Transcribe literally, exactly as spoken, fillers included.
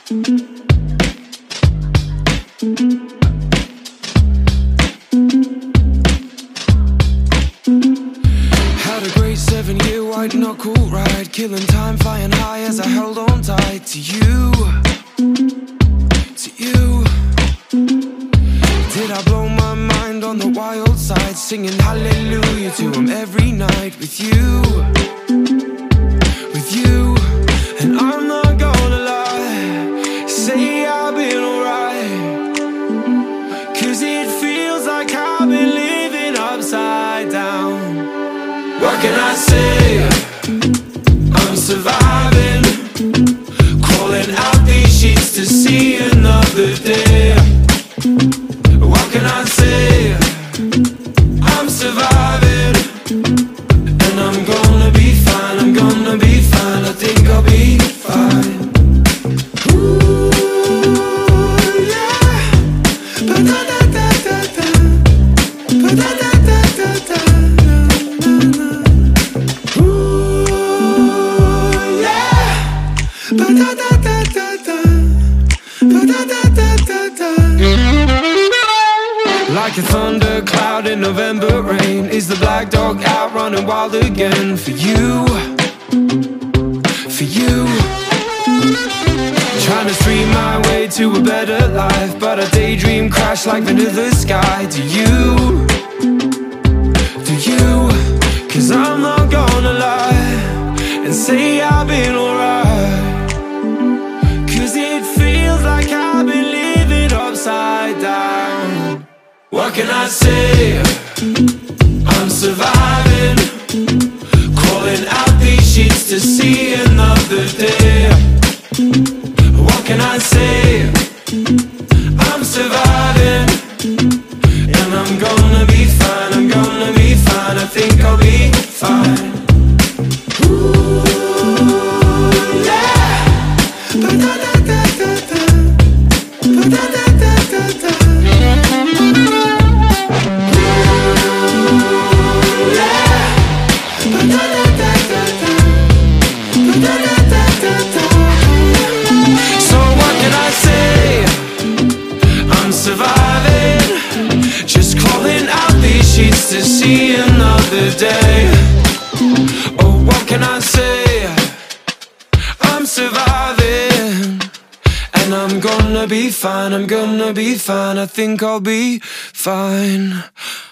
Had a great seven-year white knuckle ride, killing time, flying high as I held on tight to you, to you. Did I blow my mind on the wild side, singing hallelujah to him every night with you, with you. And I'm not gonna lie, say I've been alright, cause it feels like I've been living upside down. What can I say? I'm surviving, crawling out these sheets to see another day. What can I say? I'm surviving, and I'm gonna be fine, I'm gonna be fine, I think I'll be fine. Ooh, yeah. Ba-da-da-da-da-da. Ba-da-da-da-da-da. Like a thundercloud in November rain, is the black dog out running wild again for you, for you. Trying to stream my way to a better life, but a daydream crash like into the sky. Do you, do you? Cause I'm not gonna lie and say I've been alright, cause it feels like I've been living upside down. What can I say? I'm surviving, crawling out these sheets to see another day. What can I say? I'm surviving, and I'm gonna be fine, I'm gonna be fine, I think I'll be fine. Ooh, yeah. Ba-da-da-da-da-da. Ba-da-da-da-da-da. So what can I say? I'm surviving, just crawling out these sheets to see another day. Oh, what can I say? I'm surviving, and I'm gonna be fine, I'm gonna be fine, I think I'll be fine.